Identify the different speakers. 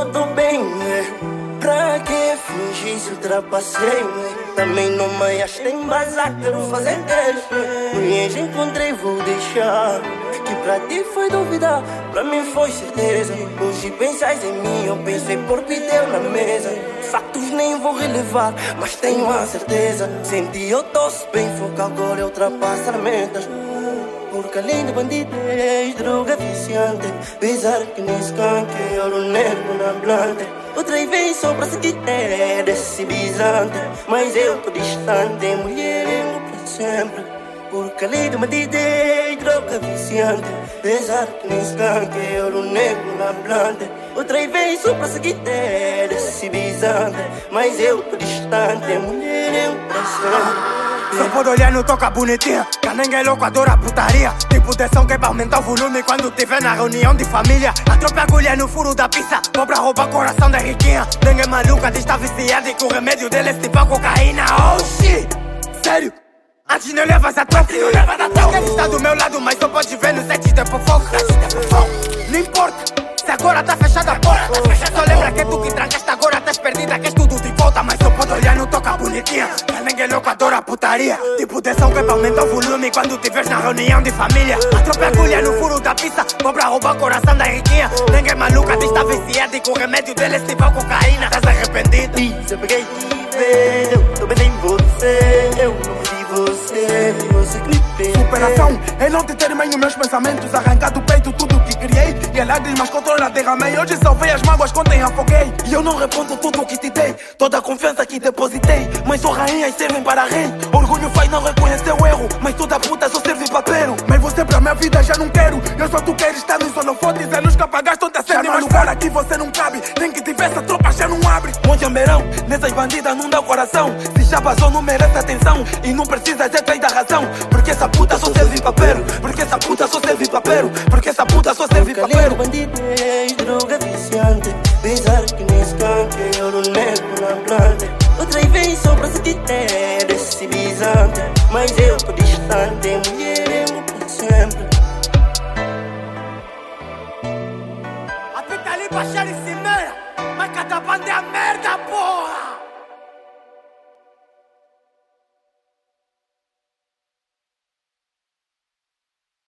Speaker 1: eu tô bem, pra que fingir se ultrapassei, também não me achei em bazar, quero fazer teste. Mulheres encontrei, vou deixar. Que pra ti foi duvidar, pra mim foi certeza. Hoje pensais em mim, eu pensei por pideu na mesa. Factos nem vou relevar, mas tenho a certeza. Senti eu tosse bem, foco agora é ultrapassar metas. Porque além de bandidez, droga viciante, pesar que nem skunk, ouro negro na blante. Outra vez só pra sentir desse bisante, mas eu tô distante, mulherengo pra sempre. Porque além de bandidez, droga viciante, pesar que nem skunk, ouro negro na blante. Outra vez só pra seguir desse bisante, mas eu tô distante, mulherengo pra sempre.
Speaker 2: Só por olhar não toca bonitinha, que ninguém é louco, adora putaria. Tipo de som que é pra aumentar o volume quando tiver na reunião de família. A tropa agulha no furo da pizza, cobra rouba coração da riquinha. Ninguém maluca, diz tá viciada e que o remédio dele é tipo a cocaína. Oh shit, sério? Antes não levas a troca, não levas a troca. Ele está do meu lado, mas só pode ver nos sets de fofoca. Não importa, se agora tá fechada a porta, só lembra que é tu que trancaste agora, estás perdida, queres tudo de volta. Mas só pode olhar, não toca bonitinha, que ninguém é louco, adora putaria. Tipo de som que é pra aumentar o volume quando tiveres na reunião de família. A tropa agulha no furo da pizza, cobra rouba coração da riquinha. Ninguém maluca, diz tá viciada e que o remédio dele é tipo a cocaína. Estás arrependido?
Speaker 1: Se eu peguei de vez, eu tô bem em você, eu não vi você, você que me fez.
Speaker 2: Superação é não te ter mais nos meus pensamentos, arrancar do peito tudo que criei e as lágrimas controla derramei. Hoje salvei as mágoas quando afoguei e eu não respondo tudo o que te dei, toda a confiança que depositei. Mas sou rainha e servem para rei. Orgulho faz não reconhecer o erro, mas toda puta só serve papero. Mas você pra minha vida já não quero, eu só tu queres estar nos holofotes, é nos que apagaste toda a cena. Mas lugar aqui você não cabe, nem que tiver essa tropa já não abre. Monte Ambeirão, nessas bandidas não dá o coração. Se já passou não merece atenção e não precisa ser três da razão. Porque essa puta só serve papero, porque essa puta só serve papero, porque essa puta só serve papero.
Speaker 1: Bandidez, droga viciante, pesar que nem skunk, ouro negro na blante. Outra vez só pra sentir desse bisante, mas eu tô distante, mulherengo pra sempre.
Speaker 2: Apita ali pra Xerice Meia, mas cada banda é a merda, porra!